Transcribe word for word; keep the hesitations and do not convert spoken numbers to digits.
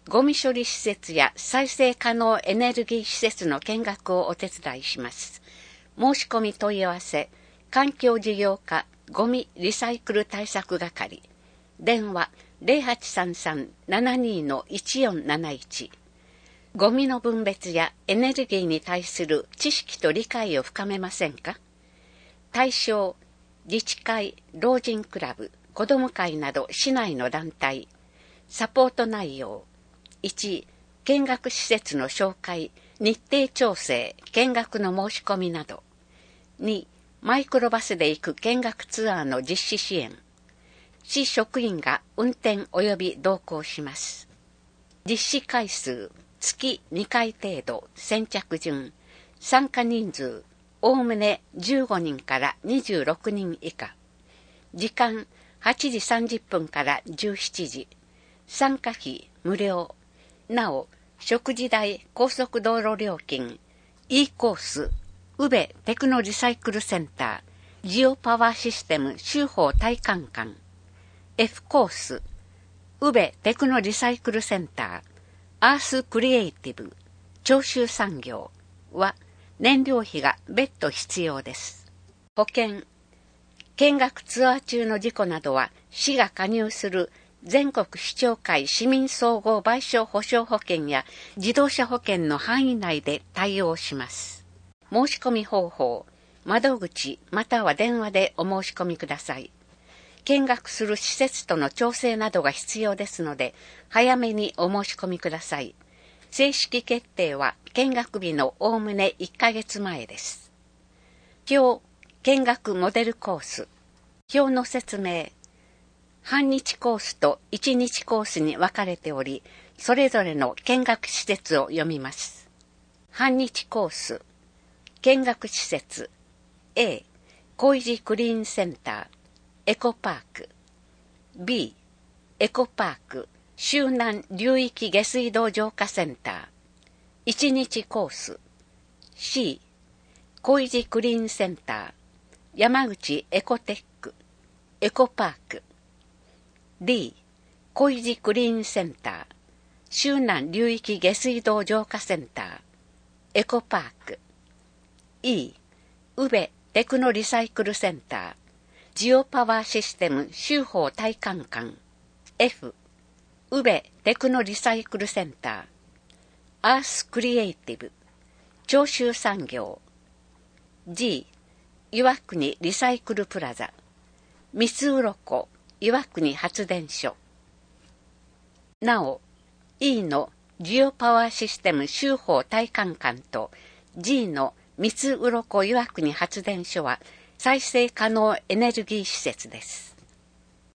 ゴミ処理施設や再生可能エネルギー施設の見学をお手伝いします。申し込み問い合わせ、環境事業課ゴミリサイクル対策係。電話 ゼロはちさんさん ななに いちよんなないち。ゴミの分別やエネルギーに対する知識と理解を深めませんか？対象、自治会、老人クラブ、子ども会など市内の団体。サポート内容。いち、見学施設の紹介、日程調整、見学の申し込みなど。に、マイクロバスで行く見学ツアーの実施支援。市職員が運転及び同行します。実施回数、月にかい程度、先着順。参加人数、おおむねじゅうごにんからにじゅうろくにん以下。時間、はちじさんじゅっぷんからじゅうしちじ。参加費、無料。なお、食事代、高速道路料金、E コース、宇部テクノリサイクルセンター、ジオパワーシステム州法体感館、F コース、宇部テクノリサイクルセンター、アースクリエイティブ、長州産業は燃料費が別途必要です。保険、見学ツアー中の事故などは市が加入する全国市長会市民総合賠償保障保険や自動車保険の範囲内で対応します。申し込み方法、窓口または電話でお申し込みください。見学する施設との調整などが必要ですので、早めにお申し込みください。正式決定は見学日のおおむねいっかげつまえです。表、見学モデルコース。表の説明。半日コースといちにちコースに分かれており、それぞれの見学施設を読みます。半日コース。見学施設。A、小石クリーンセンター。エコパーク。B、エコパーク、周南流域下水道浄化センター。いちにちコース。C、小石クリーンセンター。山口エコテック。エコパーク。D、小石クリーンセンター。周南流域下水道浄化センター。エコパーク。E、宇部テクノリサイクルセンター。ジオパワーシステム州法体感館。F、宇部テクノリサイクルセンター。アースクリエイティブ、長州産業。G、岩国リサイクルプラザ。三つ鱗岩国発電所。なお、E のジオパワーシステム州法体感館と G の三つ鱗岩国発電所は再生可能エネルギー施設です。